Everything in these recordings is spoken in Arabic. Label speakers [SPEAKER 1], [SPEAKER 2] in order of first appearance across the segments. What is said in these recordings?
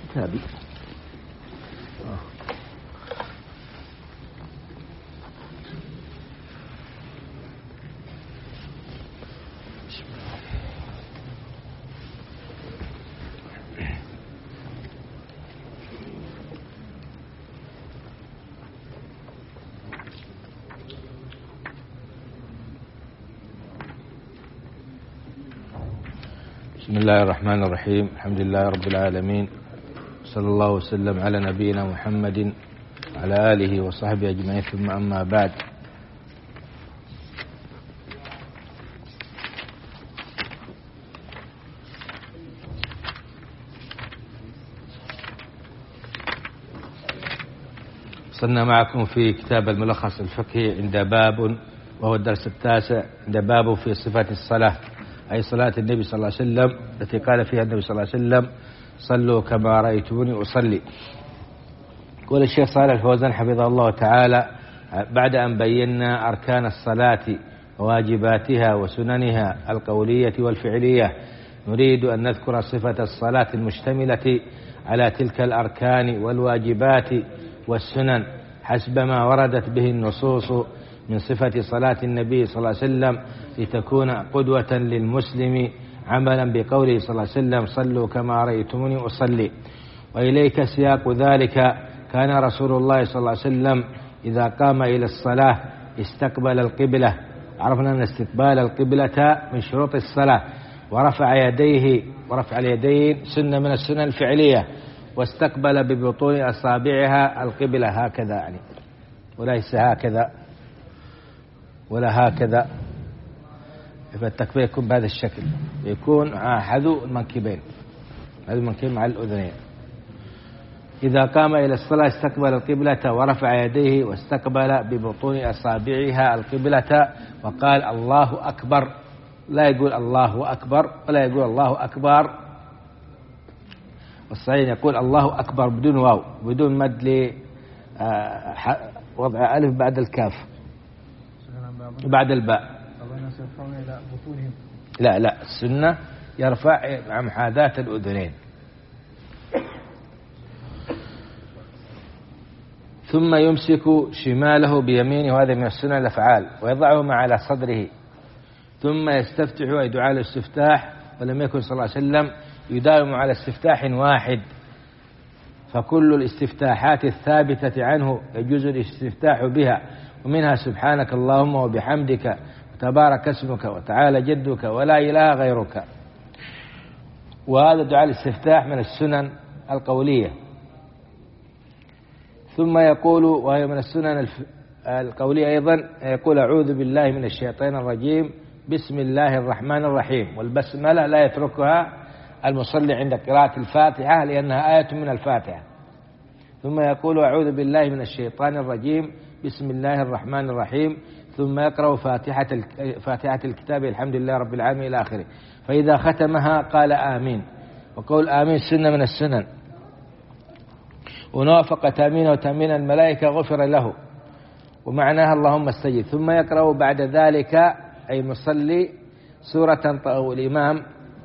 [SPEAKER 1] كتابي.
[SPEAKER 2] بسم الله الرحمن الرحيم. الحمد لله رب العالمين، صلى الله وسلم على نبينا محمد وعلى آله وصحبه أجمعين، ثم أما بعد. وصلنا معكم في كتاب الملخص الفقهي عند باب، وهو الدرس التاسع، عند باب في صفة الصلاة، أي صلاة النبي صلى الله عليه وسلم التي قال فيها النبي صلى الله عليه وسلم: صلوا كما رأيتموني أصلي. يقول الشيخ صالح الفوزان حفظه الله تعالى: بعد أن بينا أركان الصلاة وواجباتها وسننها القولية والفعلية، نريد أن نذكر صفة الصلاة المشتملة على تلك الأركان والواجبات والسنن حسب ما وردت به النصوص من صفة صلاة النبي صلى الله عليه وسلم، لتكون قدوة للمسلم عملا بقوله صلى الله عليه وسلم: صلوا كما رأيتموني أصلي. وإليك سياق ذلك: كان رسول الله صلى الله عليه وسلم إذا قام إلى الصلاة استقبل القبلة. عرفنا أن استقبال القبلة من شروط الصلاة، ورفع يديه، ورفع اليدين سنة من السنن الفعلية، واستقبل ببطون أصابعها القبلة هكذا، يعني وليس هكذا ولا هكذا، فالتكبير يكون بهذا الشكل، يكون حذو المنكبين، حذو المنكبين مع الأذنين. إذا قام إلى الصلاة استقبل القبلة ورفع يديه واستقبل ببطون أصابعها القبلة وقال: الله أكبر. لا يقول الله أكبر ولا يقول الله أكبر، والصحيح يقول الله أكبر بدون واو، بدون مد وضع ألف بعد الكاف بعد الباء. لا السنة يرفع مع محاذاة الأذنين. ثم يمسك شماله بيمينه، وهذا من السنن الأفعال، ويضعهما على صدره، ثم يستفتح، أي دعاء الاستفتاح. ولم يكن صلى الله عليه وسلم يداوم على استفتاح واحد، فكل الاستفتاحات الثابتة عنه يجوز الاستفتاح بها، ومنها سبحانك اللهم وبحمدك وتبارك اسمك وتعالى جدك ولا إله غيرك. وهذا دعاء الاستفتاح من السنن القولية. ثم يقول، وهي من السنن القولية أيضا، يقول: أعوذ بالله من الشيطان الرجيم، بسم الله الرحمن الرحيم. والبسملة لا يتركها المصلي عند قراءة الفاتحة لأنها آية من الفاتحة. ثم يقول: أعوذ بالله من الشيطان الرجيم، بسم الله الرحمن الرحيم، ثم يقرأ فاتحة الكتاب الحمد لله رب العالمين إلى آخره. فإذا ختمها قال آمين، وقول آمين سنة من السنن، ونوافق تأمينه وتأمين الملائكة غفر له، ومعناها اللهم استجب. ثم يقرأ بعد ذلك، أي المصلي، سورة أو الإمام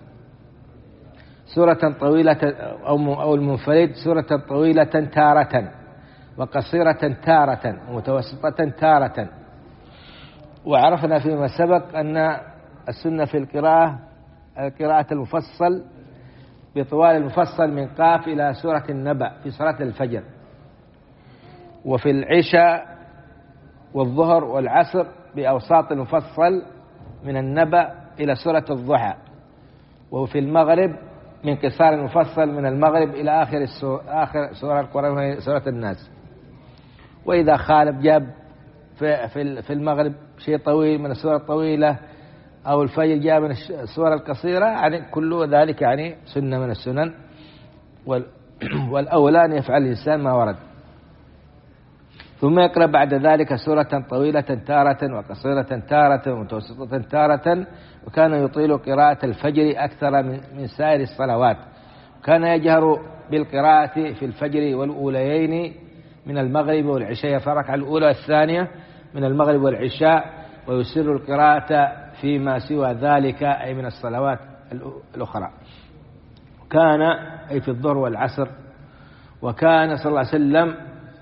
[SPEAKER 2] سورة طويلة أو المنفرد سورة طويلة تارة، وقصيرة تارة، ومتوسطة تارة. وعرفنا فيما سبق أن السنة في القراءة المفصل بطوال المفصل من قاف إلى سورة النبأ في صلاة الفجر، وفي العشاء والظهر والعصر بأوساط المفصل من النبأ إلى سورة الضحى، وفي المغرب من قصار المفصل من المغرب إلى آخر سورة القرآن، سورة الناس. وإذا خالف جاب في المغرب شيء طويل من السورة الطويلة، أو الفجر جاء من السورة القصيرة، يعني كل ذلك يعني سنة من السنن، والأولى أن يفعل الإنسان ما ورد. ثم يقرأ بعد ذلك سورة طويلة تارة، وقصيرة تارة، ومتوسطة تارة. وكان يطيل قراءة الفجر أكثر من سائر الصلوات، كان يجهر بالقراءة في الفجر والأوليين من المغرب والعشاء، فركع الأولى والثانية من المغرب والعشاء، ويسر القراءة فيما سوى ذلك، أي من الصلوات الأخرى. كان أي في الظهر والعصر وكان صلى الله عليه وسلم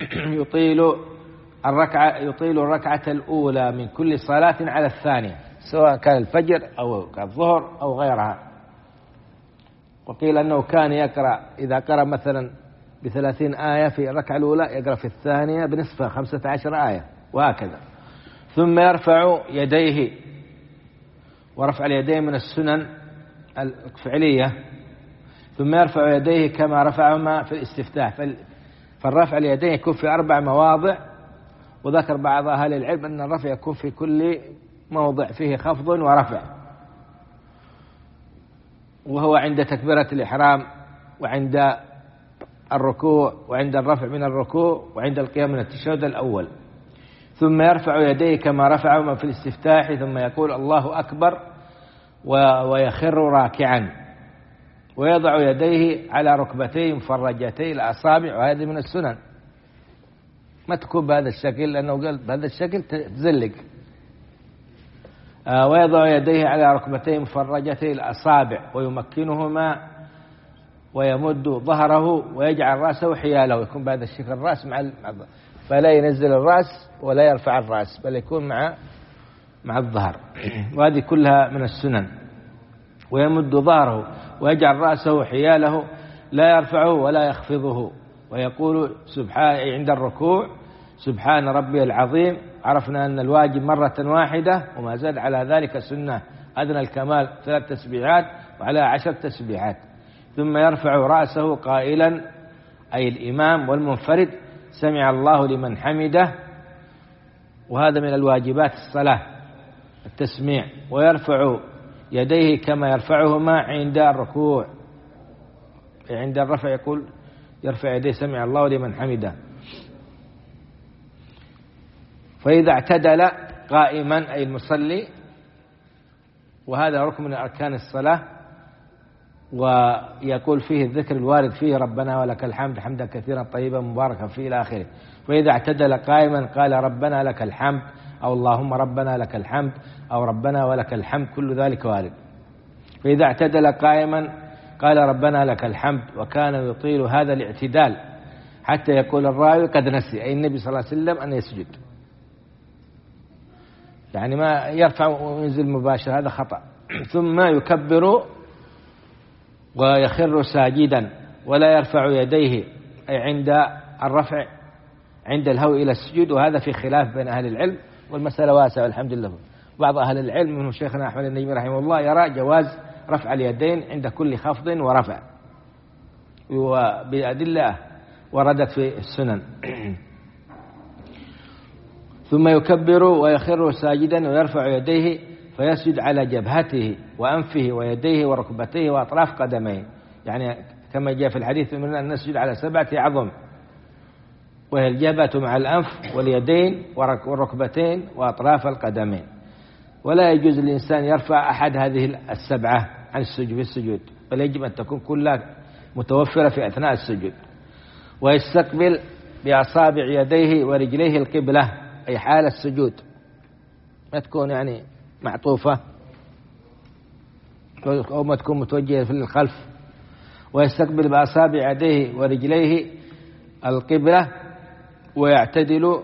[SPEAKER 2] يطيل الركعة الأولى من كل صلاة على الثانية، سواء كان الفجر أو الظهر أو غيرها. وقيل أنه كان يقرأ إذا قرأ مثلا ب30 آية في الركعة الأولى يقرأ في الثانية بنصفها 15 آية وهكذا. ثم يرفع يديه، ورفع اليدين من السنن الفعلية. ثم يرفع يديه كما رفعهما في الاستفتاح، فالرفع اليدين يكون في 4 مواضع، وذكر بعض أهل العلم أن الرفع يكون في كل موضع فيه خفض ورفع، وهو عند تكبيرة الإحرام وعند الركوع وعند الرفع من الركوع وعند القيام من التشهد الأول. ثم يرفع يديه كما رفعهما في الاستفتاح، ثم يقول الله أكبر ويخر راكعا، ويضع يديه على ركبتيه مفرجتي الأصابع، وهذه من السنن. ما تكون بهذا الشكل، لأنه قال بهذا الشكل تزلق. ويضع يديه على ركبتيه مفرجتي الأصابع ويمكنهما، ويمد ظهره ويجعل رأسه حياله، يكون بهذا الشكل الرأس مع فلا ينزل الرأس ولا يرفع الرأس، بل يكون مع الظهر. وهذه كلها من السنن. ويمد ظهره ويجعل رأسه حياله لا يرفعه ولا يخفضه، ويقول سبحان عند الركوع سبحان ربي العظيم. عرفنا أن الواجب مرة واحدة، وما زاد على ذلك سنة أدنى الكمال 3 تسبيحات وعلى 10 تسبيحات. ثم يرفع رأسه قائلا، أي الإمام والمنفرد، سمع الله لمن حمده، وهذا من الواجبات الصلاة التسميع. ويرفع يديه كما يرفعهما عند الركوع، عند الرفع يقول يرفع يديه سمع الله لمن حمده. فإذا اعتدل قائما أي المصلي، وهذا ركن من أركان الصلاة، ويقول فيه الذكر الوارد فيه ربنا ولك الحمد حمدا كثيرا طيبا مباركا فيه إلى آخره. فإذا اعتدل قائما قال ربنا لك الحمد، أو اللهم ربنا لك الحمد، أو ربنا ولك الحمد، كل ذلك وارد. فإذا اعتدل قائما قال ربنا لك الحمد. وكان يطيل هذا الاعتدال حتى يقول الراوي قد نسي، أي النبي صلى الله عليه وسلم، أن يسجد، يعني ما يرفع وينزل مباشرة، هذا خطأ. ثم يكبر ويخر ساجدا، ولا يرفع يديه أي عند الرفع عند الهوء إلى السجود، وهذا في خلاف بين أهل العلم، والمسألة واسعة والحمد لله. بعض أهل العلم منهم شيخنا أحمد النجمي رحمه الله يرى جواز رفع اليدين عند كل خفض ورفع، وبأدلة وردت في السنن. ثم يكبر ويخر ساجدا ويرفع يديه فيسجد على جبهته وأنفه ويديه وركبتيه وأطراف قدميه، يعني كما جاء في الحديث من أن نسجد على 7 أعظم، وهي الجبهة مع الأنف واليدين والركبتين وأطراف القدمين. ولا يجوز للإنسان يرفع أحد هذه 7 عن السجود في السجود، بل يجب أن تكون كلها متوفرة في أثناء السجود. ويستقبل بأصابع يديه ورجليه القبلة، أي حال السجود، ما تكون يعني معطوفة أو ما تكون متوجهة في الخلف. ويستقبل بأصابع يديه ورجليه القبلة، ويعتدل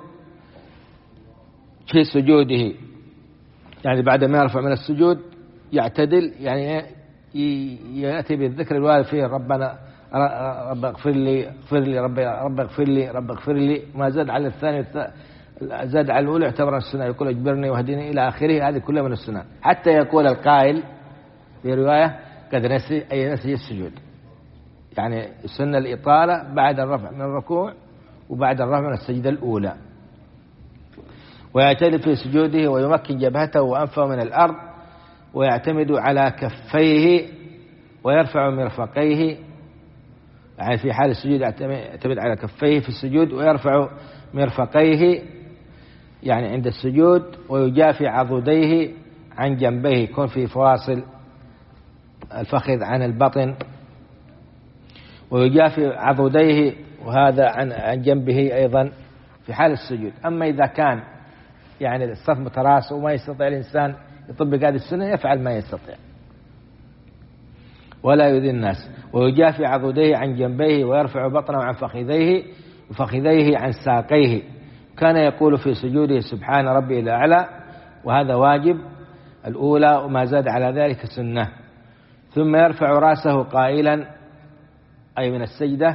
[SPEAKER 2] في سجوده، يعني بعد ما يرفع من السجود يعتدل، يعني يأتي بالذكر الوارد فيه ربنا رب اغفر لي اغفر لي رب اغفر لي رب اغفر لي. ما زاد على الثاني زاد على الأولى اعتبر السنة، يقول اجبرني واهدني إلى آخره، هذه كلها من السنة. حتى يقول القائل في رواية قد نسي، أي نسي السجود، يعني السنة الإطالة بعد الرفع من الركوع وبعد الرفع من السجدة الأولى. ويعتدل في سجوده ويمكن جبهته وأنفه من الأرض، ويعتمد على كفيه ويرفع مرفقيه، يعني في حال السجود يعتمد على كفيه في السجود ويرفع مرفقيه يعني عند السجود، ويجافي عضديه عن جنبيه، يكون في فواصل الفخذ عن البطن، ويجافي عضديه وهذا عن جنبه أيضا في حال السجود. أما إذا كان يعني الصف متراص وما يستطيع الإنسان يطبق هذه السنة، يفعل ما يستطيع. ولا يؤذي الناس، ويجافي عضديه عن جنبيه، ويرفع بطنه عن فخذيه عن ساقيه. كان يقول في سجوده سبحان ربي الأعلى، وهذا واجب الأولى، وما زاد على ذلك سنة. ثم يرفع رأسه قائلا، أي من السجدة،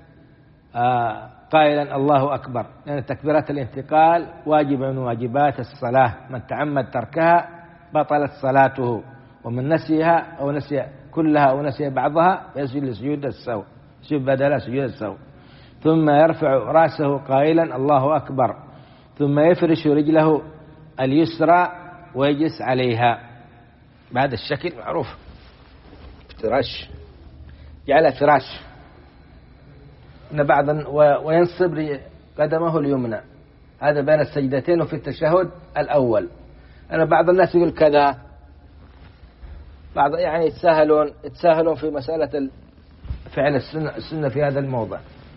[SPEAKER 2] قائلا الله أكبر، لأن تكبيرة الانتقال واجب من واجبات الصلاة، من تعمد تركها بطلت صلاته، ومن نسيها أو نسي كلها أو نسي بعضها يسجد لسجود السهو، سجد بدل سجود السهو. ثم يرفع رأسه قائلا الله أكبر، ثم يفرش رجله اليسرى ويجلس عليها بهذا الشكل معروف، افتراش، جعلها فراش إن بعضا، وينصب قدمه اليمنى، هذا بين السجدتين وفي التشهد الأول. أنا بعض الناس يقول كذا، بعض يعني يتساهلون في مسألة فعل السنة في هذا الموضع.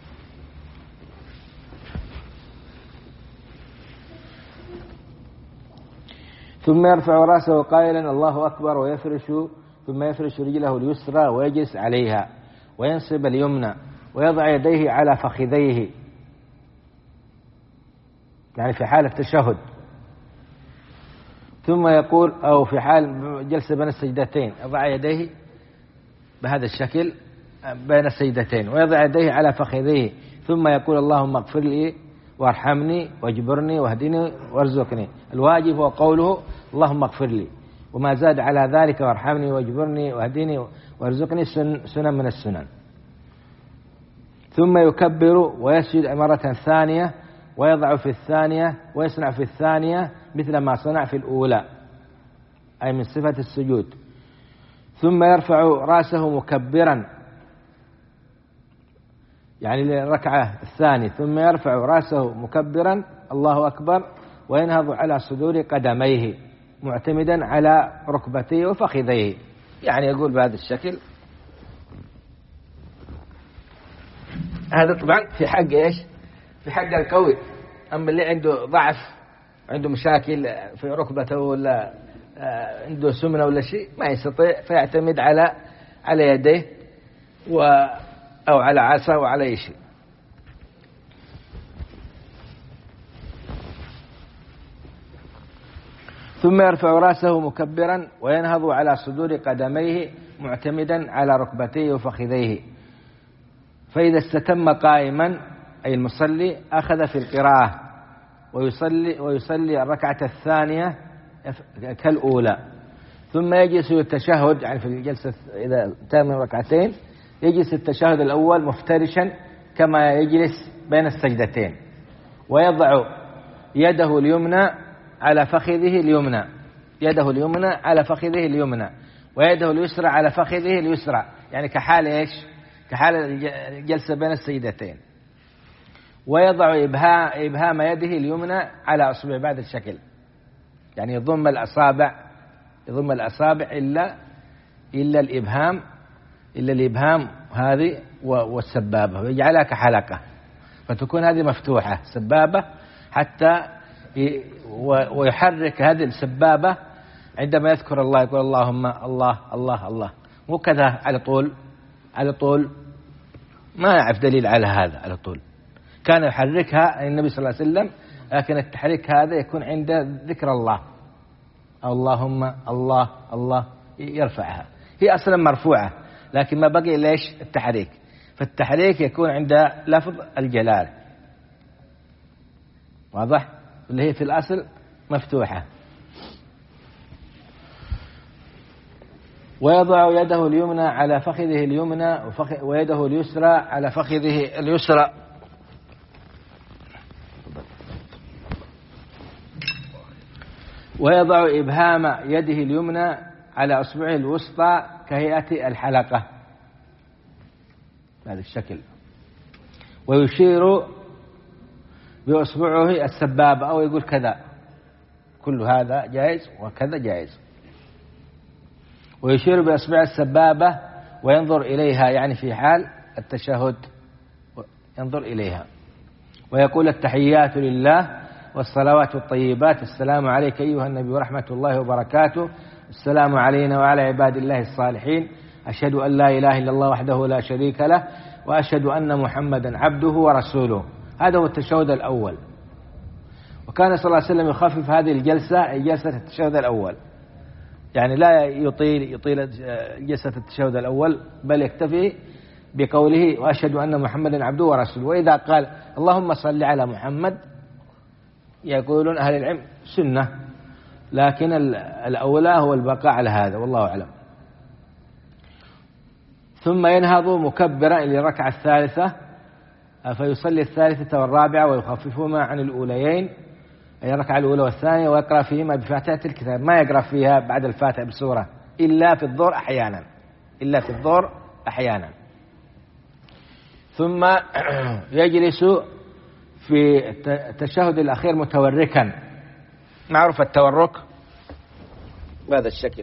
[SPEAKER 2] ثم يرفع رأسه قائلا الله أكبر، ثم يفرش رجله اليسرى ويجلس عليها، وينصب اليمنى، ويضع يديه على فخذيه، يعني في حال التشهد. ثم يقول، أو في حال جلسة بين السجدتين، يضع يديه بهذا الشكل بين السجدتين، ويضع يديه على فخذيه، ثم يقول اللهم اغفر لي وارحمني واجبرني واهدني وارزقني. الواجب هو قوله اللهم اغفر لي، وما زاد على ذلك وارحمني واجبرني واهدني وارزقني سنن من السنن. ثم يكبر ويسجد مرة ثانية، ويضع في الثانية، ويصنع في الثانية مثل ما صنع في الأولى، أي من صفة السجود. ثم يرفع رأسه مكبرا، يعني للركعة الثانية، ثم يرفع رأسه مكبرا الله أكبر، وينهض على صدور قدميه معتمدا على ركبتيه وفخذيه، يعني يقول بهذا الشكل. هذا طبعا في حق إيش؟ في حق القوي. أما اللي عنده ضعف، عنده مشاكل في ركبته، ولا عنده سمنة ولا شيء، ما يستطيع، فيعتمد على يديه أو على عصا أو على أي شيء. ثم يرفع رأسه مكبرا، وينهض على صدور قدميه معتمدا على ركبتيه وفخذيه. فإذا استتم قائما، أي المصلي، أخذ في القراءة ويصلي الركعة الثانية كالأولى، ثم يجلس التشهد، يعني في الجلسة إذا تم ركعتين يجلس التشهد الأول مفترشا كما يجلس بين السجدتين، ويضع يده اليمنى على فخذه اليمنى، يده اليمنى على فخذه اليمنى، ويده اليسرى على فخذه اليسرى، يعني كحال إيش؟ كحال الجلسة بين السجدتين. ويضع إبهام يده اليمنى على أصبع بعد الشكل، يعني يضم الأصابع إلا الإبهام هذه والسبابة، ويجعلها كحلقة، فتكون هذه مفتوحة سبابة حتى ويحرك هذه السبابة عندما يذكر الله، يقول اللهم الله الله الله، مو كذا على طول ما يعرف دليل على هذا على طول. كان يحركها النبي صلى الله عليه وسلم، لكن التحريك هذا يكون عند ذكر الله، أو اللهم الله الله، يرفعها، هي أصلا مرفوعة، لكن ما بقي ليش التحريك، فالتحريك يكون عند لفظ الجلال، واضح، اللي هي في الأصل مفتوحة. ويضع يده اليمنى على فخذه اليمنى، ويده اليسرى على فخذه اليسرى، ويضع إبهام يده اليمنى على أصبعه الوسطى كهيئة الحلقة بهذا الشكل، ويشير بأصبعه السبابة، أو يقول كذا، كل هذا جائز وكذا جائز. ويشير بأصبع السبابة وينظر إليها، يعني في حال التشهد ينظر إليها، ويقول التحيات لله والصلوات الطيبات، السلام عليك أيها النبي ورحمة الله وبركاته، السلام علينا وعلى عباد الله الصالحين، أشهد أن لا إله إلا الله وحده لا شريك له وأشهد أن محمدا عبده ورسوله. هذا هو التشهد الأول. وكان صلى الله عليه وسلم يخفف هذه الجلسة جلسة التشهد الأول، يعني لا يطيل جلسة التشهد الأول، بل يكتفي بقوله وأشهد أن محمدا عبده ورسوله. وإذا قال اللهم صل على محمد يقولون أهل العلم سنة، لكن الأولى هو البقاء على هذا والله أعلم. ثم ينهض مكبرا إلى الركعة الثالثة فيصلي الثالثة والرابعة ويخففهما عن الأوليين، أي الركعة الأولى والثانية، ويقرأ فيهما بفاتحة الكتاب، ما يقرأ فيها بعد الفاتحة بسورة إلا في الظهر أحيانا، إلا في الظهر أحيانا. ثم يجلس في التشهد الأخير متوركا، معروف التورك بهذا الشكل،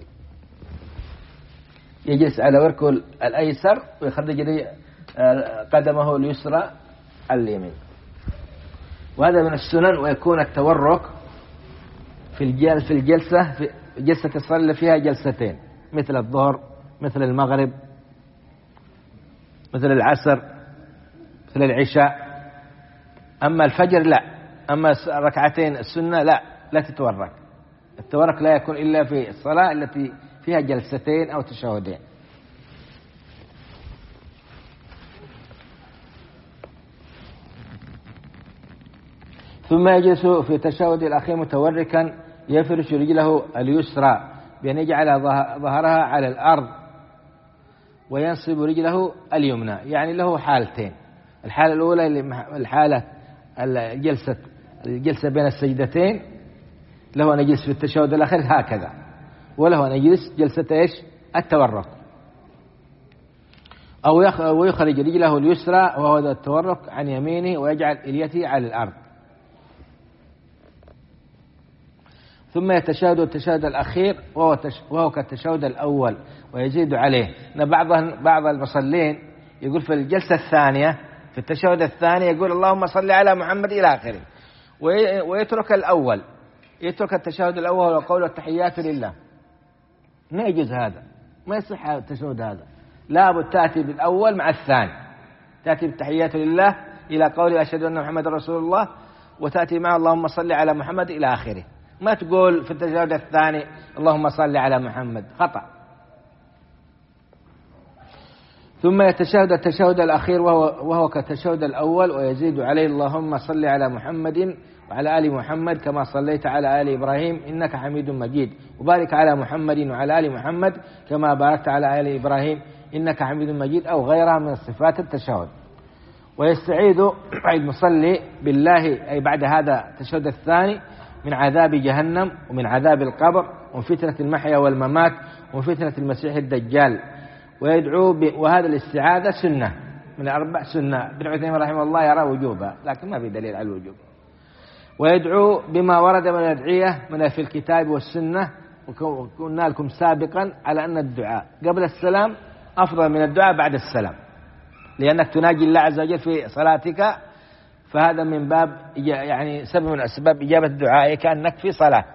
[SPEAKER 2] يجلس على وركه الأيسر ويخرج قدمه اليسرى على اليمين، وهذا من السنن. ويكون التورك في الجلسة في جلسة تصلي فيها جلستين، مثل الظهر، مثل المغرب، مثل العصر، مثل العشاء. أما الفجر لا، أما ركعتين السنة لا تتورك. التورك لا يكون إلا في الصلاة التي فيها جلستين أو تشهدين. ثم يجلس في التشهد الأخير متوركا يفرش رجله اليسرى بأن يجعل ظهرها على الأرض وينصب رجله اليمنى، يعني له حالتين. الحالة الأولى الحالة الجلسة بين السجدتين، له أن يجلس في التشهد الأخير هكذا، وله أن يجلس جلسة إيش؟ التورك، أو يخرج رجله اليسرى وهو التورك عن يمينه ويجعل إليته على الأرض. ثم يتشهد التشهد الأخير وهو كالتشهد الأول ويزيد عليه. بعض المصلين يقول في الجلسة الثانية في التشهد الثاني يقول اللهم صل على محمد إلى آخره، ويترك الأول، يترك التشهد الأول وقول التحيات لله. ما يجوز هذا، ما يصح التشهد هذا، لا بد تأتي بالأول مع الثاني، تأتي بالتحيات لله إلى قول أشهد أن محمد رسول الله، وتأتي مع اللهم صل على محمد إلى آخره. ما تقول في التشهد الثاني اللهم صل على محمد، خطأ. ثم يتشهد التشهد الأخير وهو كالتشهد الأول ويزيد عليه اللهم صل على محمد وعلى آل محمد كما صليت على آل إبراهيم إنك حميد مجيد، وبارك على محمد وعلى آل محمد كما باركت على آل إبراهيم إنك حميد مجيد، أو غيرها من صفات التشهد. ويستعيذ المصلي بالله أي بعد هذا التشهد الثاني من عذاب جهنم ومن عذاب القبر ومن فتنة المحيا والممات ومن فتنة المسيح الدجال، ويدعو وهذا الاستعاذة سنة من 4 سنة. ابن عثيمين رحمه الله يرى وجوبها لكن ما في دليل على الوجوب. ويدعو بما ورد من الأدعية من في الكتاب والسنة، وقلنا لكم سابقا على أن الدعاء قبل السلام أفضل من الدعاء بعد السلام، لأنك تناجي الله عز وجل في صلاتك، فهذا من باب يعني سبب من أسباب إجابة الدعاء كأنك في صلاة.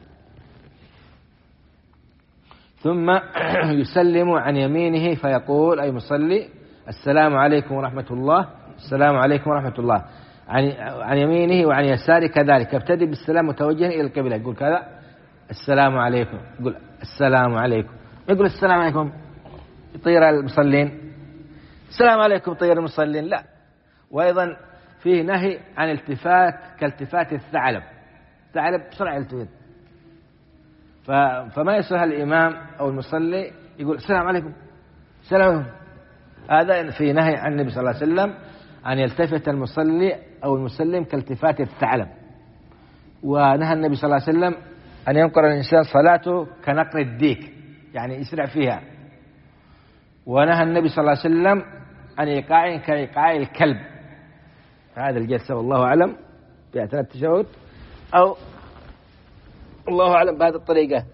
[SPEAKER 2] ثم يسلم عن يمينه فيقول أي مصلي السلام عليكم ورحمة الله، السلام عليكم ورحمة الله. عن يمينه وعن يساره كذلك، يبتدئ بالسلام متوجها إلى القبلة، يقول كذا السلام عليكم، يقول السلام عليكم، يقول السلام عليكم يطير المصلين، السلام عليكم طير المصلين، لا. وأيضا فيه نهي عن التفات كالتفات الثعلب بسرعة يلتفت، فما يصلح الإمام أو المصلي يقول السلام عليكم السلام عليكم. هذا في نهي عن النبي صلى الله عليه وسلم أن يلتفت المصلي أو المسلم كالتفات الثعلب. ونهى النبي صلى الله عليه وسلم أن ينقر الإنسان صلاته كنقر الديك، يعني يسرع فيها. ونهى النبي صلى الله عليه وسلم عن إيقاع كإيقاع الكلب. هذا الجلسة والله أعلم بأثناء التشهد، أو الله أعلم بهذه الطريقة،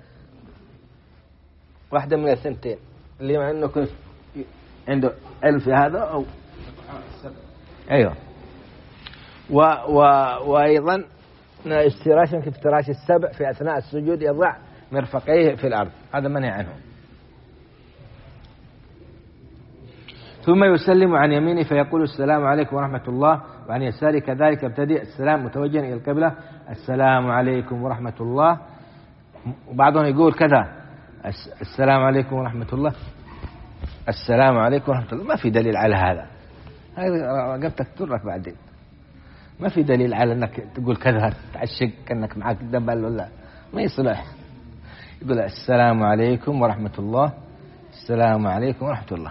[SPEAKER 2] واحدة من الثنتين اللي مع أنه كنت عنده علم في هذا أو أيوه. وأيضا افتراشا كافتراش السبع في أثناء السجود، يضع مرفقيه في الأرض، هذا منهي عنه. ثم يسلم عن يمينه فيقول السلام عليكم ورحمة الله، وعن يساره كذلك يبتدئ السلام متوجها إلى القبلة السلام عليكم ورحمة الله. وبعضهم يقول كذا السلام عليكم ورحمة الله، السلام عليكم ورحمة الله. ما في دليل على هذا، هذا رقبتك ترك بعدين. ما في دليل على أنك تقول كذا تعشق كأنك معك دبل ولا ما يصلح. يقول السلام عليكم ورحمة الله، السلام عليكم ورحمة الله،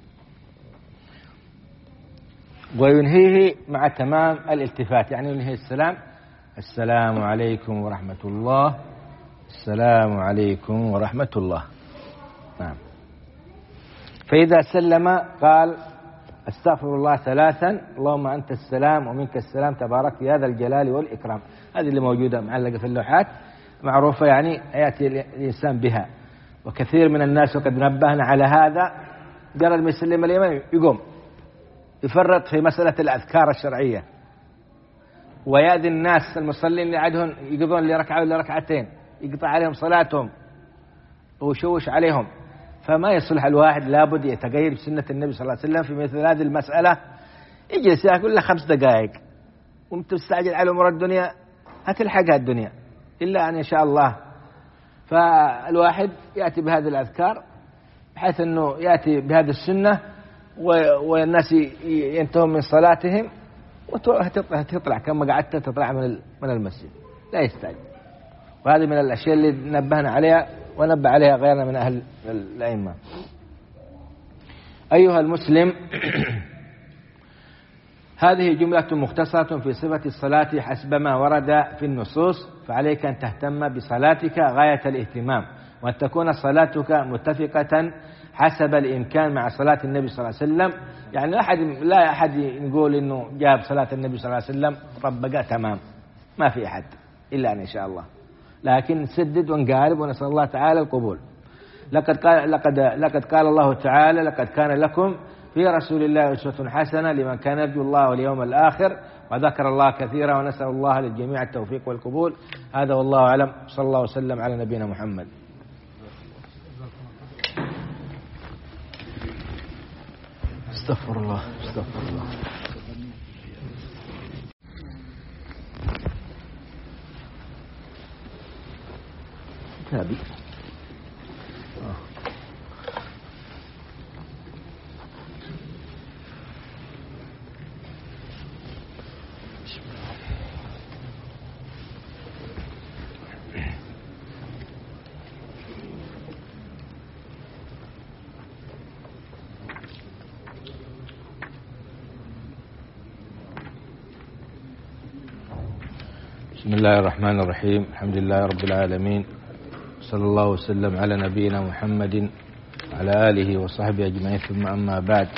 [SPEAKER 2] وينهيه مع تمام الالتفات، يعني ينهي السلام السلام عليكم ورحمة الله، السلام عليكم ورحمة الله. نعم. فإذا سلم قال استغفر الله ثلاثا اللهم أنت السلام ومنك السلام تبارك يا ذا الجلال والإكرام. هذه اللي موجودة معلقة في اللوحات معروفة، يعني يأتي الإنسان بها. وكثير من الناس وقد نبهنا على هذا، جرد ما يسلم اليمين يقوم يفرط في مسألة الأذكار الشرعية، ويأذي الناس المصلين اللي عندهم يقضون لركعة ولا ركعتين يقطع عليهم صلاتهم ويشوش عليهم. فما يصلح الواحد، لابد يتقيد بسنة النبي صلى الله عليه وسلم في مثل هذه المسألة. يجلس يقول له 5 دقائق وانت تستعجل على أمور الدنيا هتلحقها الدنيا إلا أن يشاء الله. فالواحد يأتي بهذه الأذكار بحيث أنه يأتي بهذه السنة والناس ينتهون من صلاتهم وتطلع كما قعدت تطلع من المسجد، لا يستعجل. وهذه من الأشياء اللي نبهنا عليها ونبه عليها غيرنا من أهل الأئمة. أيها المسلم، هذه جملة مختصرة في صفة الصلاة حسب ما ورد في النصوص، فعليك أن تهتم بصلاتك غاية الاهتمام، وأن تكون صلاتك متفقة حسب الإمكان مع صلاة النبي صلى الله عليه وسلم. يعني لا أحد يقول إنه جاب صلاة النبي صلى الله عليه وسلم طبقها تمام، ما في أحد إلا أن شاء الله، لكن نسدد ونقارب ونسأل الله تعالى القبول. لقد قال الله تعالى لقد كان لكم في رسول الله أسوة حسنة لمن كان يرجو الله واليوم الآخر وذكر الله كثيرا، ونسأل الله للجميع التوفيق والقبول. هذا والله أعلم، صلى الله وسلم على نبينا محمد. استغفر الله استغفر الله. كتابي بسم الله الرحمن الرحيم. الحمد لله رب العالمين، صلى الله وسلم على نبينا محمد وعلى آله وصحبه أجمعين، ثم أما بعد.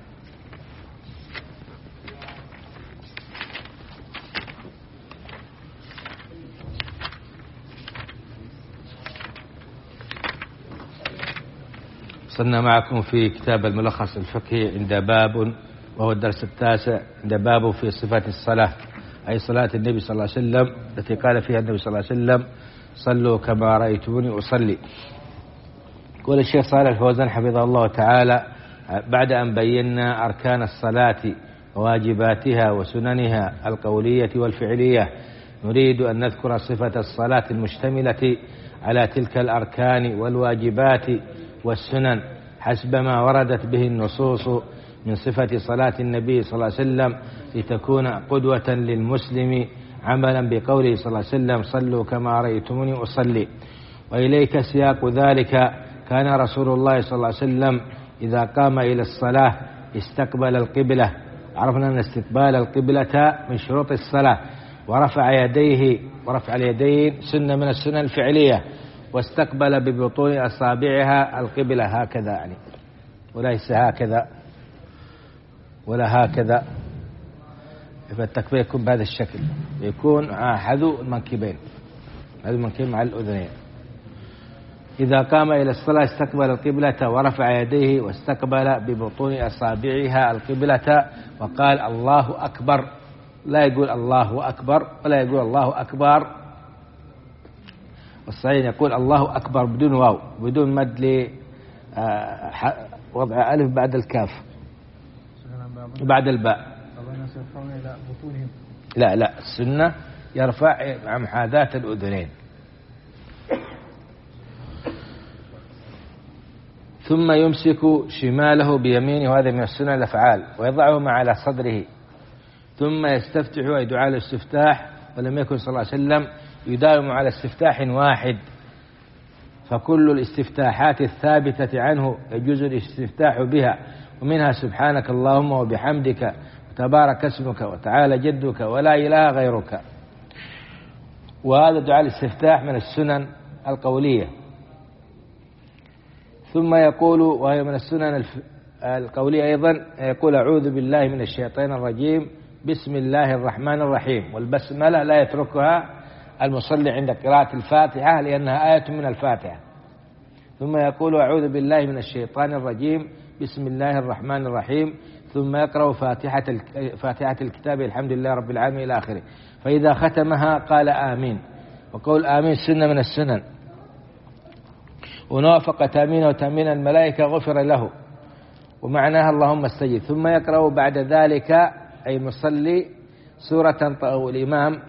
[SPEAKER 2] وصلنا معكم في كتاب الملخص الفقهي عند باب، وهو الدرس 9 عند باب في صفة الصلاة، أي صلاة النبي صلى الله عليه وسلم التي قال فيها النبي صلى الله عليه وسلم صلوا كما رأيتموني أصلي. قول الشيخ صالح الفوزان حفظه الله تعالى: بعد أن بينا أركان الصلاة وواجباتها وسننها القولية والفعلية، نريد أن نذكر صفة الصلاة المشتملة على تلك الأركان والواجبات والسنن حسب ما وردت به النصوص من صفة صلاة النبي صلى الله عليه وسلم، لتكون قدوة للمسلم عملا بقوله صلى الله عليه وسلم صلوا كما رأيتموني أصلي. وإليك سياق ذلك: كان رسول الله صلى الله عليه وسلم إذا قام إلى الصلاة استقبل القبلة. عرفنا أن استقبال القبلة من شروط الصلاة. ورفع يديه، ورفع اليدين سنة من السنن الفعلية. واستقبل ببطون أصابعها القبلة هكذا، يعني وليس هكذا ولا هكذا. فالتكبير يكون بهذا الشكل، يكون حذو المنكبين، حذو المنكبين مع الأذنين. إذا قام إلى الصلاة استقبل القبلة ورفع يديه واستقبل ببطون أصابعها القبلة وقال الله أكبر. لا يقول الله أكبر ولا يقول الله أكبر، والصحيح يقول الله أكبر بدون واو، بدون مد وضع ألف بعد الكاف، بعد الباء.
[SPEAKER 1] الناس يرفعون إلى بطونهم.
[SPEAKER 2] لا السنة يرفع مع محاذاة الأذنين. ثم يمسك شماله بيمينه، وهذا من السنن الأفعال، ويضعهما على صدره، ثم يستفتح، أي دعاء الاستفتاح، ولم يكن صلى الله عليه وسلم يداوم على استفتاح واحد، فكل الاستفتاحات الثابتة عنه يجوز الاستفتاح بها، ومنها سبحانك اللهم وبحمدك وتبارك اسمك وتعالى جدك ولا إله غيرك. وهذا دعاء الاستفتاح من السنن القولية. ثم يقول، وهي من السنن القولية أيضا، يقول أعوذ بالله من الشيطان الرجيم بسم الله الرحمن الرحيم، والبسملة لا يتركها المصلي عند قراءة الفاتحة لأنها آية من الفاتحة. ثم يقول أعوذ بالله من الشيطان الرجيم بسم الله الرحمن الرحيم، ثم يقرأ فاتحة الكتاب الحمد لله رب العالمين إلى آخره. فإذا ختمها قال آمين، وقول آمين سنة من السنن، ونوافق تامين وتامين الملائكة غفر له، ومعناها اللهم استجب. ثم يقرأ بعد ذلك أي المصلي أو الإمام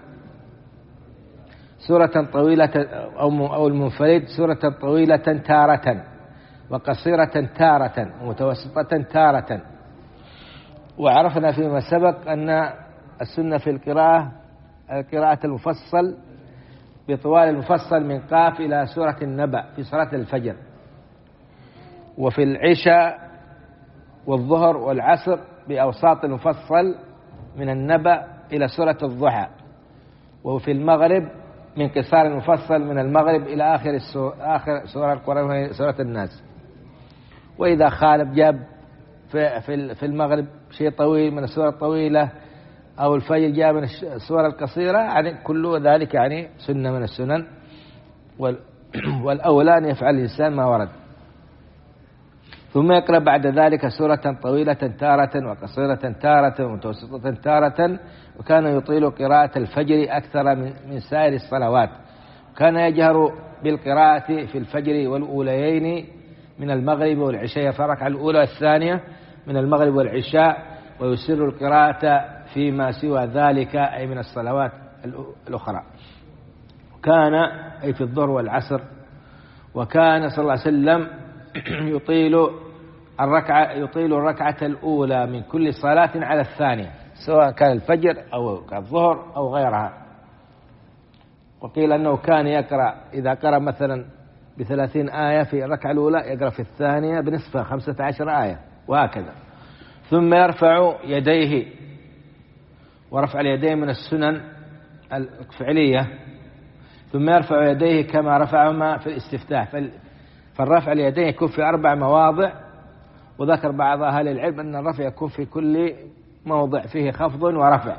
[SPEAKER 2] سورة طويلة أو المنفرد سورة طويلة تارة، وقصيرة تارة، ومتوسطة تارة. وعرفنا فيما سبق أن السنة في القراءة المفصل بطوال المفصل من قاف إلى سورة النبأ في صلاة الفجر، وفي العشاء والظهر والعصر بأوساط المفصل من النبأ إلى سورة الضحى، وفي المغرب من قصار المفصل من المغرب إلى آخر سورة القرآن سورة الناس. وإذا خالف جاب في المغرب شيء طويل من السورة الطويلة، أو الفجر جاء من السورة القصيرة، يعني كل ذلك يعني سنة من السنن، والأولى أن يفعل الإنسان ما ورد. ثم يقرأ بعد ذلك سورة طويلة تارة، وقصيرة تارة، ومتوسطة تارة. وكان يطيل قراءة الفجر أكثر من سائر الصلوات، كان يجهر بالقراءة في الفجر والأوليين من المغرب والعشاء، فركع الأولى والثانية من المغرب والعشاء، ويسر القراءة فيما سوى ذلك أي من الصلوات الأخرى. كان أي في الظهر والعصر. وكان صلى الله عليه وسلم يطيل الركعة الأولى من كل صلاة على الثانية، سواء كان الفجر أو الظهر أو غيرها. وقيل أنه كان يقرأ إذا قرأ مثلا ب30 آية في الركعة الأولى، يقرأ في الثانية بنصفها 15 آية، وهكذا. ثم يرفع يديه، ورفع اليدين من السنن الفعلية. ثم يرفع يديه كما رفعهما في الاستفتاح، فالرفع اليدين يكون في 4 مواضع، وذكر بعض أهل العلم أن الرفع يكون في كل موضع فيه خفض ورفع،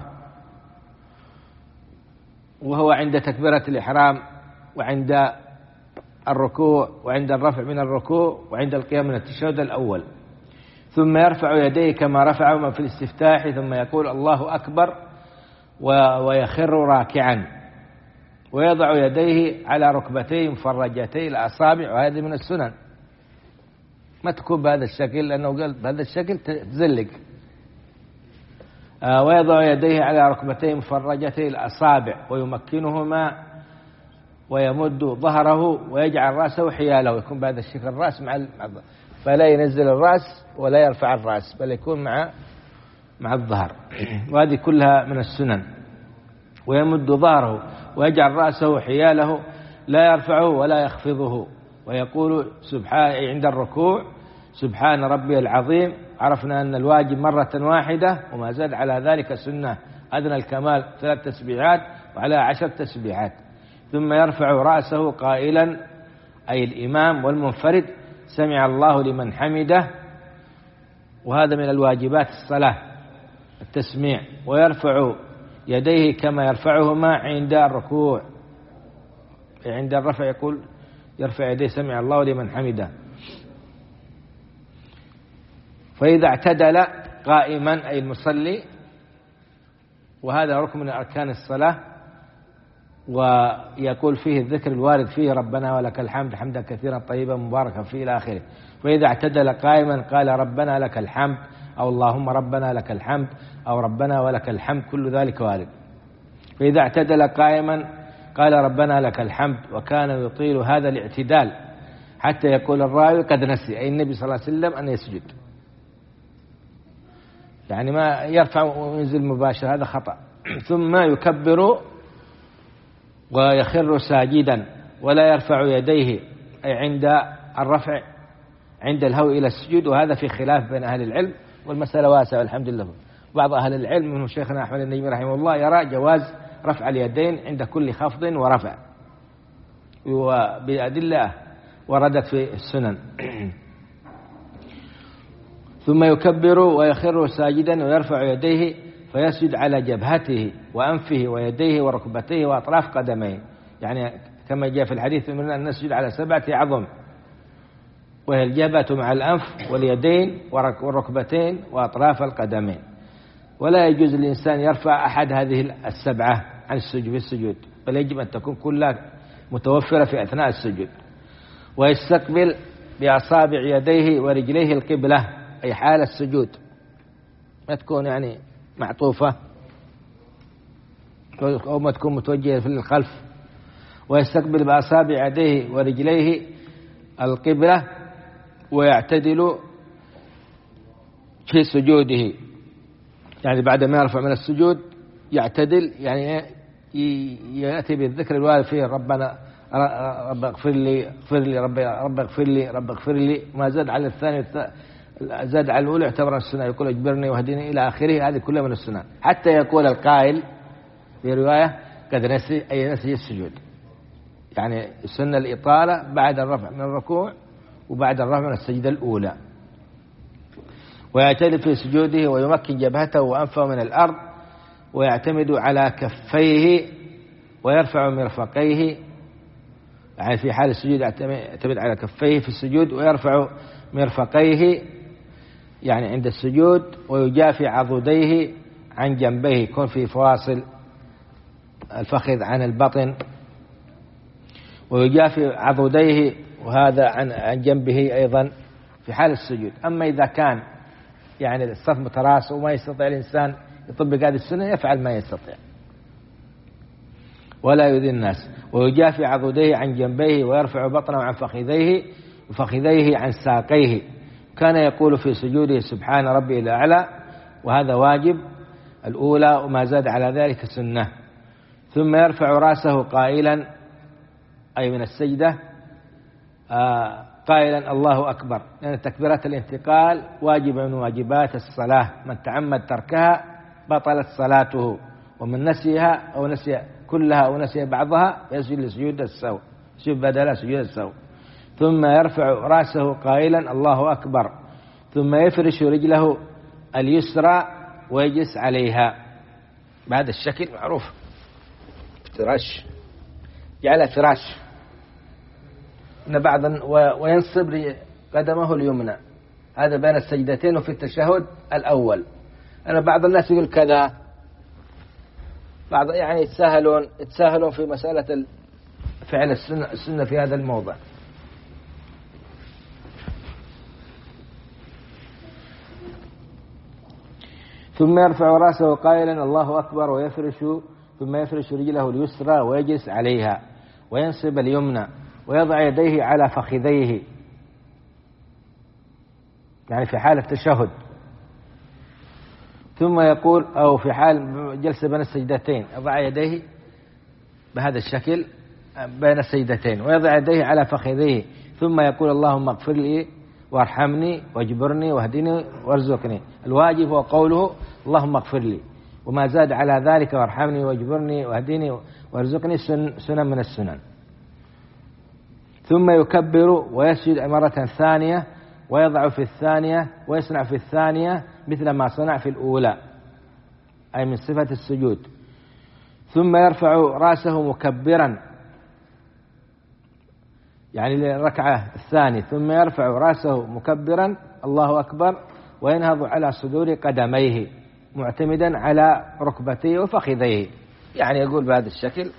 [SPEAKER 2] وهو عند تكبيرة الإحرام، وعند الركوع، وعند الرفع من الركوع، وعند القيام من التشهد الأول. ثم يرفع يديه كما رفعهما في الاستفتاح، ثم يقول الله أكبر ويخر راكعا، ويضع يديه على ركبتيه مفرجتي الأصابع، وهذه من السنن. ما تكون بهذا الشكل، لأنه قال بهذا الشكل تزلق. ويضع يديه على ركبتيه مفرجتي الأصابع، ويمكنهما، ويمد ظهره، ويجعل رأسه حياله، يكون بهذا الشكل الرأس مع فلا ينزل الرأس ولا يرفع الرأس، بل يكون مع الظهر. وهذه كلها من السنن. ويمد ظهره ويجعل رأسه حياله، لا يرفعه ولا يخفضه. ويقول سبحان عند الركوع سبحان ربي العظيم. عرفنا أن الواجب مرة واحدة، وما زاد على ذلك سنة أدنى الكمال 3 تسبيحات، وعلى 10 تسبيحات. ثم يرفع رأسه قائلا أي الإمام والمنفرد سمع الله لمن حمده، وهذا من الواجبات الصلاة التسميع. ويرفع يديه كما يرفعهما عند الركوع، عند الرفع يقول يرفع يديه سمع الله لمن حمده. فإذا اعتدل قائما أي المصلي، وهذا ركن من أركان الصلاة، ويقول فيه الذكر الوارد فيه ربنا ولك الحمد حمدا كثيرا طيبا مباركا فيه إلى آخره. فإذا اعتدل قائما قال ربنا لك الحمد، أو اللهم ربنا لك الحمد أو ربنا ولك الحمد، كل ذلك وارد. فإذا اعتدل قائما قال ربنا لك الحمد، وكان يطيل هذا الاعتدال حتى يقول الراوي قد نسي، أي النبي صلى الله عليه وسلم أن يسجد، يعني ما يرفع وينزل مباشرة، هذا خطأ. ثم يكبر ويخر ساجدا ولا يرفع يديه، أي عند الرفع عند الهوء إلى السجود، وهذا في خلاف بين أهل العلم، والمسألة واسعة والحمد لله. بعض أهل العلم منهم شيخنا أحمد النجمي رحمه الله يرى جواز رفع اليدين عند كل خفض ورفع، وبأدلة وردت في السنن. ثم يكبر ويخر ساجدا ويرفع يديه فيسجد على جبهته وأنفه ويديه وركبتيه وأطراف قدميه، يعني كما جاء في الحديث من أن نسجد على 7 أعظم، وهي الجبهة مع الأنف واليدين والركبتين وأطراف القدمين. ولا يجوز للإنسان يرفع أحد هذه 7 عن السجود في السجود، بل يجب أن تكون كلها متوفرة في أثناء السجود. ويستقبل بأصابع يديه ورجليه القبلة، أي حال السجود، ما تكون يعني معطوفة أو ما تكون متوجهة في الخلف. ويستقبل بأصابع يديه ورجليه القبلة ويعتدل في سجوده، يعني بعد ما يرفع من السجود يعتدل، يعني يأتي بالذكر الوارد فيه ربنا رب اغفر لي اغفر لي رب اغفر لي رب اغفر لي، ما زاد على الثاني زاد على الأولى يعتبر السنة، يقول اجبرني واهدني إلى آخره، هذه كلها من السنة، حتى يقول القائل في رواية قد نسي، أي نسي السجود، يعني السنة الإطالة بعد الرفع من الركوع وبعد الرفع من السجدة الأولى. ويعتدل في سجوده ويمكن جبهته وأنفه من الأرض ويعتمد على كفيه ويرفع مرفقيه، يعني في حال السجود يعتمد على كفيه في السجود ويرفع مرفقيه يعني عند السجود، ويجافي عضديه عن جنبيه، يكون في فواصل الفخذ عن البطن، ويجافي عضديه وهذا عن جنبه أيضا في حال السجود. أما إذا كان يعني الصف متراص وما يستطيع الإنسان يطبق هذه السنة يفعل ما يستطيع ولا يؤذي الناس. ويجافي عضديه عن جنبيه ويرفع بطنه عن فخذيه وفخذيه عن ساقيه. كان يقول في سجوده سبحان ربي الأعلى، وهذا واجب الأولى، وما زاد على ذلك سنة. ثم يرفع رأسه قائلا، أي من السجدة قائلا الله أكبر، لأن تكبيرات الانتقال واجب من واجبات الصلاة، من تعمد تركها بطلت صلاته، ومن نسيها أو نسي كلها أو نسي بعضها يسجد لسجود السهو، يسجد بدل سجود السهو. ثم يرفع رأسه قائلا الله أكبر، ثم يفرش رجله اليسرى ويجلس عليها بهذا الشكل معروف، افتراش، جعل فراش إن بعضا، وينصب قدمه اليمنى، هذا بين السجدتين وفي التشهد الأول. أنا بعض الناس يقول كذا، بعض يعني يتساهلون في مسألة فعل السنة في هذا الموضع. ثم يرفع رأسه قائلا الله أكبر ثم يفرش رجله اليسرى ويجلس عليها وينصب اليمنى ويضع يديه على فخذيه، يعني في حال التشهد. ثم يقول أو في حال جلسة بين السجدتين يضع يديه بهذا الشكل بين السجدتين ويضع يديه على فخذيه، ثم يقول اللهم اغفر لي وارحمني واجبرني واهدني وارزقني. الواجب هو قوله اللهم اغفر لي، وما زاد على ذلك وارحمني واجبرني واهدني وارزقني سنن من السنن. ثم يكبر ويسجد مرة ثانية ويضع في الثانية ويصنع في الثانية مثل ما صنع في الأولى، أي من صفة السجود. ثم يرفع رأسه مكبرا، يعني للركعة الثانية، ثم يرفع رأسه مكبرا الله أكبر وينهض على صدور قدميه معتمدا على ركبتيه وفخذيه، يعني يقول بهذا الشكل.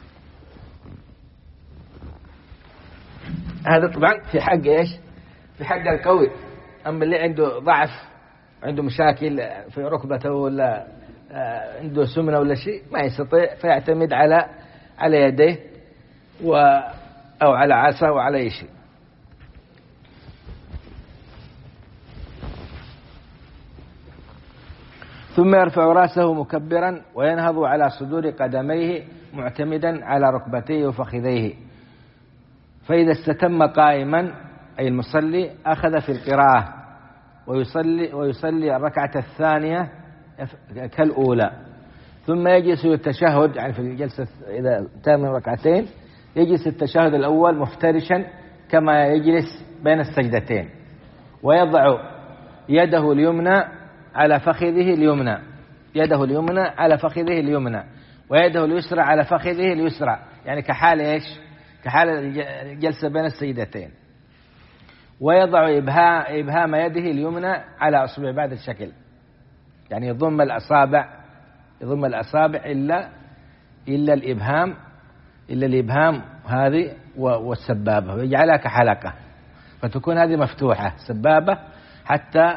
[SPEAKER 2] هذا طبعا في حق إيش؟ في حق القوي. أما اللي عنده ضعف عنده مشاكل في ركبته ولا عنده سمنة ولا شيء ما يستطيع، فيعتمد على يديه أو على عصا أو على أي شيء. ثم يرفع رأسه مكبرا وينهض على صدور قدميه معتمدا على ركبتيه وفخذيه. فإذا استتم قائما أي المصلي أخذ في القراءة ويصلي الركعة الثانية كالأولى، ثم يجلس التشهد، يعني في الجلسة إذا تم ركعتين يجلس التشهد الأول مفترشا كما يجلس بين السجدتين، ويضع يده اليمنى على فخذه اليمنى، يده اليمنى على فخذه اليمنى، ويده اليسرى على فخذه اليسرى، يعني كحال إيش؟ كحال الجلسة بين السجدتين. ويضع إبهام يده اليمنى على أصبع بعد الشكل، يعني يضم الأصابع إلا الإبهام هذه والسبابة، ويجعلها كحلقة، فتكون هذه مفتوحة سبابة حتى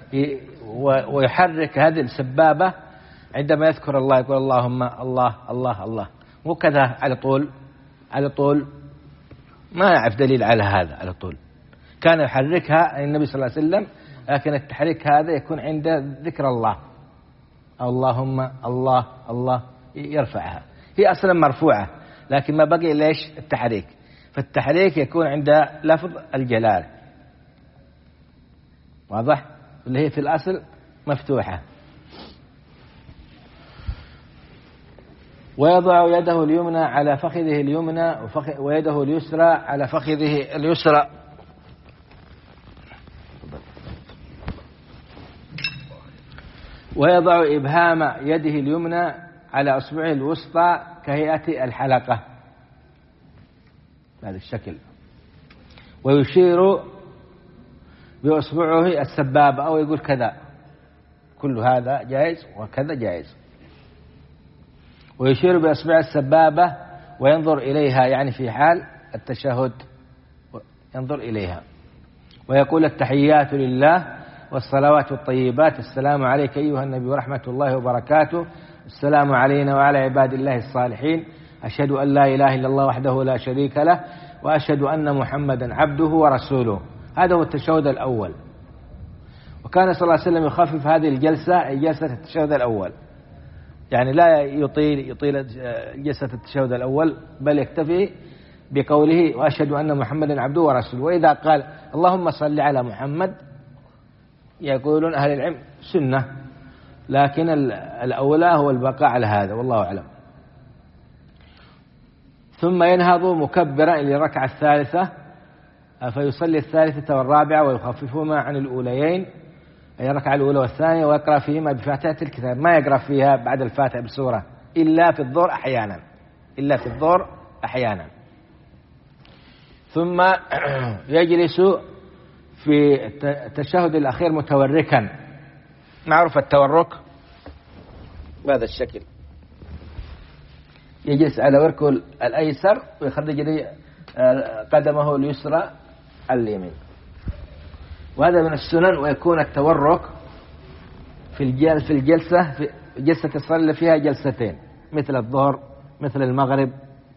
[SPEAKER 2] ويحرك هذه السبابة عندما يذكر الله، يقول اللهم الله الله الله، مو كذا على طول ما نعرف دليل على هذا على طول. كان يحركها النبي صلى الله عليه وسلم، لكن التحريك هذا يكون عند ذكر الله، اللهم الله الله يرفعها، هي أصلا مرفوعة لكن ما بقي ليش التحريك، فالتحريك يكون عند لفظ الجلال، واضح؟ اللي هي في الأصل مفتوحة. ويضع يده اليمنى على فخذه اليمنى ويده اليسرى على فخذه اليسرى، ويضع إبهام يده اليمنى على أصبعه الوسطى كهيئة الحلقة بهذا الشكل، ويشير بأصبعه السبابة، أو يقول كذا، كل هذا جائز وكذا جائز. ويشير بأصبع السبابة وينظر إليها، يعني في حال التشهد ينظر إليها، ويقول التحيات لله والصلوات الطيبات، السلام عليك أيها النبي ورحمة الله وبركاته، السلام علينا وعلى عباد الله الصالحين، أشهد أن لا إله إلا الله وحده لا شريك له، وأشهد أن محمدا عبده ورسوله. هذا هو التشهد الأول. وكان صلى الله عليه وسلم يخفف هذه جلسة التشهد الأول، يعني لا يطيل جلسة التشهد الأول، بل يكتفي بقوله وأشهد أن محمدا عبده ورسوله. وإذا قال اللهم صل على محمد، يقولون أهل العلم سنة، لكن الأولى هو البقاء على هذا، والله أعلم. ثم ينهض مكبرا إلى الركعة الثالثة، فيصلي الثالثة والرابعة ويخففهما عن الأوليين، أي الركعة الأولى والثانية، ويقرأ فيهما بفاتحة الكتاب، ما يقرأ فيها بعد الفاتحة بسورة إلا في الظهر أحيانا، ثم يجلس في التشهد الأخير متوركا، معروف التورك بهذا الشكل، يجلس على وركه الأيسر ويخرج قدمه اليسرى على اليمين، وهذا من السنن. ويكون التورك في جلسة الصلاة فيها جلستين، مثل الظهر، مثل المغرب،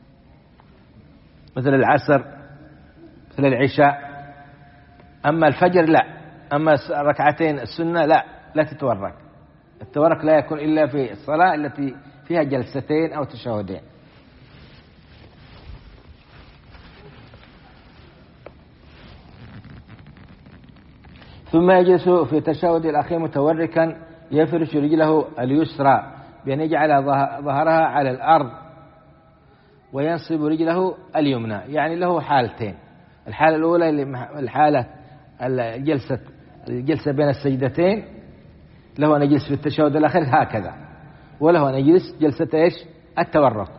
[SPEAKER 2] مثل العصر، مثل العشاء. أما الفجر لا، أما ركعتين السنة لا تتورك، التورك لا يكون إلا في الصلاة التي فيها جلستين أو تشهدين. ثم يجلس في التشهد الأخير متوركا، يفرش رجله اليسرى بأن يجعل ظهرها على الأرض، وينصب رجله اليمنى، يعني له حالتين. الحالة الأولى الحالة الجلسة بين السجدتين، له أن يجلس في التشهد الأخير هكذا، وله أن يجلس جلسة إيش؟ التورك،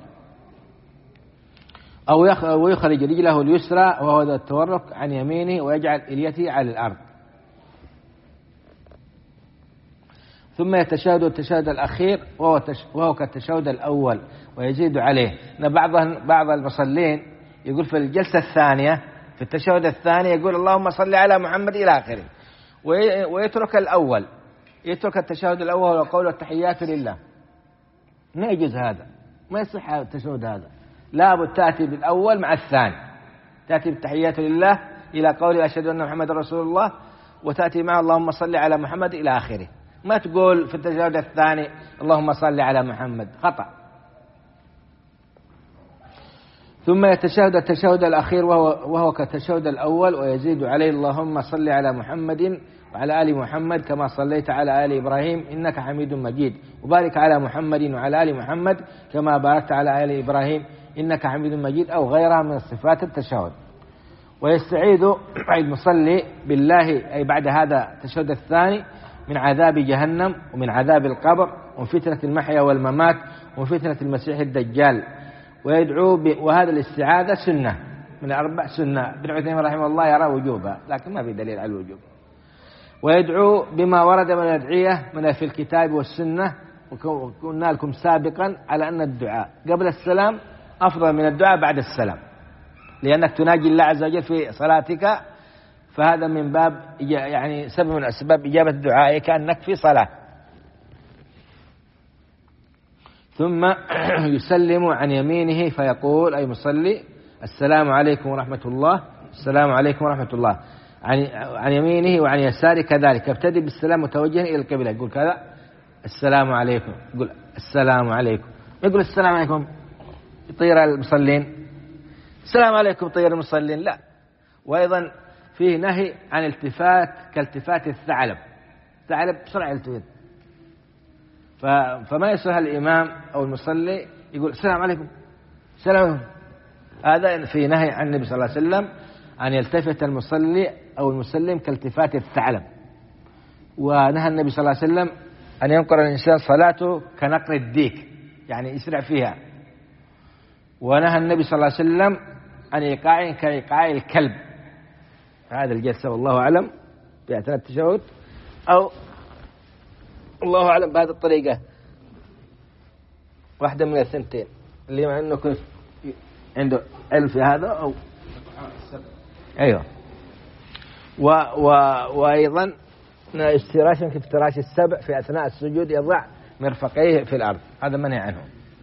[SPEAKER 2] أو يخرج رجله اليسرى وهو التورك عن يمينه، ويجعل إليته على الأرض. ثم يتشهد التشهد الأخير وهو كالتشهد الأول ويزيد عليه. بعض المصلين يقول في الجلسة الثانية في التشهد الثاني يقول اللهم صل على محمد إلى آخره، ويترك الأول يترك التشهد الأول وقول التحيات لله، ما يجوز هذا، ما يصح التشهد هذا، لابد تأتي بالأول مع الثاني، تأتي بالتحيات لله إلى قول أشهد أن محمد رسول الله، وتأتي مع اللهم صل على محمد إلى آخره. ما تقول في التشهد الثاني اللهم صل على محمد، خطأ. ثم يتشهد التشهد الأخير وهو كالتشهد الأول، ويزيد عليه اللهم صل على محمد وعلى آل محمد كما صليت على آل إبراهيم إنك حميد مجيد، وبارك على محمد وعلى آل محمد كما باركت على آل إبراهيم إنك حميد مجيد، أو غيرها من صفات التشهد. ويستعيذ المصلي بالله أي بعد هذا التشهد الثاني من عذاب جهنم ومن عذاب القبر ومن فتنة المحيا والممات ومن فتنة المسيح الدجال، ويدعو وهذا الاستعاذة سنة من 4 سنة. ابن عثيمين رحمه الله يرى وجوبها لكن ما في دليل على الوجوب. ويدعو بما ورد من الأدعية من في الكتاب والسنة، وقلنا لكم سابقا على أن الدعاء قبل السلام أفضل من الدعاء بعد السلام، لأنك تناجي الله عز وجل في صلاتك، فهذا من باب يعني سبب من أسباب إجابة الدعاء كأنك في صلاة. ثم يسلم عن يمينه فيقول أي مصلي السلام عليكم ورحمة الله، السلام عليكم ورحمة الله، عن يمينه وعن يساره كذلك. ابتدي بالسلام متوجها إلى القبلة، يقول كذا السلام عليكم، يقول السلام عليكم، يقول السلام عليكم يطير المصلين، السلام عليكم طير المصلين، لا. وأيضا فيه نهي عن التفات كالتفات الثعلب، الثعلب بسرعة يلتفت، فما يصح الإمام أو المصلي يقول السلام عليكم السلام عليكم. هذا في نهي عن النبي صلى الله عليه وسلم أن يلتفت المصلي أو المسلم كالتفات الثعلب. ونهى النبي صلى الله عليه وسلم أن ينقر الإنسان صلاته كنقر الديك، يعني يسرع فيها. ونهى النبي صلى الله عليه وسلم عن إيقاع كإيقاع الكلب. هذا الجلسة والله أعلم في أثناء التشهد، أو الله أعلم بهذه الطريقة، واحدة من الثنتين، اللي مع أنه كيف عنده علم في هذا أو أيوه. وأيضا افتراشا كافتراش السبع في أثناء السجود، يضع مرفقيه في الأرض، هذا منهي عنه.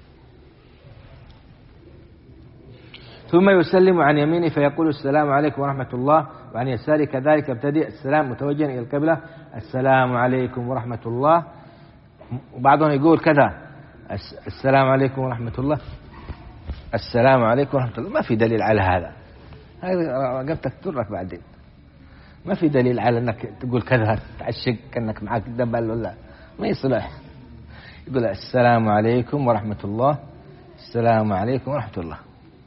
[SPEAKER 2] ثم يسلم عن يمينه فيقول السلام عليكم ورحمة الله، وعن يساره كذلك ابتدئ السلام متوجها إلى القبلة السلام عليكم ورحمة الله. وبعضهم يقول كذا السلام عليكم ورحمة الله، السلام عليكم ورحمة الله، ما في دليل على هذا، هذا رقبتك ترك بعدين، ما في دليل على أنك تقول كذا تعشق كأنك معك دبل ولا، ما يصلح. يقول السلام عليكم ورحمة الله، السلام عليكم ورحمة الله.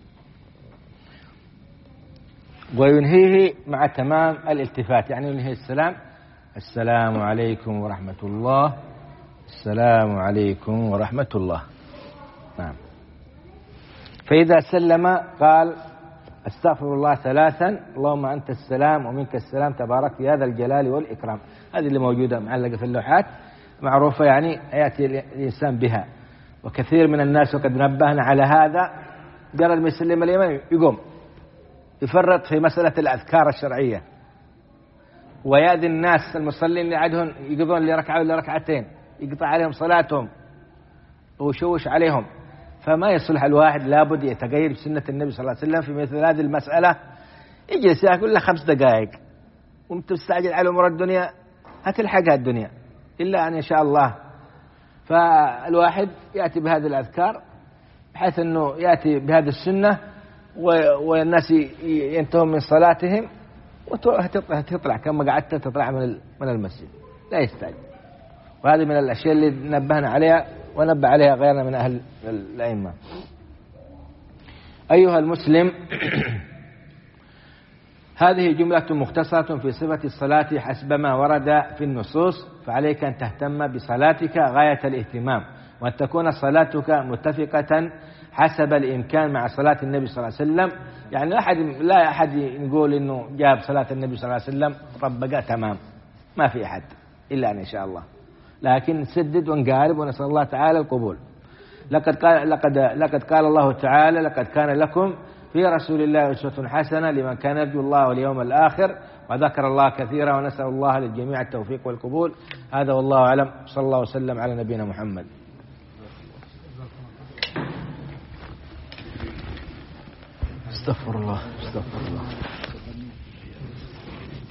[SPEAKER 2] وينهيه مع تمام الالتفات، يعني ينهي السلام السلام عليكم ورحمة الله، السلام عليكم ورحمة الله. نعم. فإذا سلم قال استغفر الله 3 اللهم أنت السلام ومنك السلام تبارك يا ذا الجلال والإكرام. هذه اللي موجودة معلقة في اللوحات معروفة، يعني يأتي الإنسان بها. وكثير من الناس وقد نبهنا على هذا، جرى يسلم الإمام يقوم يفرط في مسألة الأذكار الشرعية، ويأذي الناس المصلين اللي عندهم يقضون لركعة ولا ركعتين، يقطع عليهم صلاتهم ويشوش عليهم. فما يصلح الواحد، لابد يتقيد بسنة النبي صلى الله عليه وسلم في مثل هذه المسألة. يجلس يقول له 5 دقائق وانت تستعجل على أمور الدنيا، هتلحقها الدنيا إلا أن يشاء الله. فالواحد يأتي بهذه الأذكار بحيث أنه يأتي بهذه السنة، والناس ينتهون من صلاتهم وتطلع كما قعدت تطلع من المسجد، لا يستعجل. وهذه من الأشياء اللي نبهنا عليها ونبه عليها غيرنا من أهل الأئمة. أيها المسلم، هذه جملة مختصرة في صفة الصلاة حسب ما ورد في النصوص، فعليك أن تهتم بصلاتك غاية الاهتمام، وأن تكون صلاتك متفقة حسب الإمكان مع صلاة النبي صلى الله عليه وسلم. يعني لا أحد يقول إنه جاب صلاة النبي صلى الله عليه وسلم طبقها تمام، ما في أحد إلا أن شاء الله، لكن سدد ونقارب ونسأل الله تعالى القبول. لقد قال الله تعالى لقد كان لكم في رسول الله أسوة حسنة لمن كان يرجو الله واليوم الآخر وذكر الله كثيرا، ونسأل الله للجميع التوفيق والقبول. هذا والله أعلم، صلى الله وسلم على نبينا محمد. استغفر الله.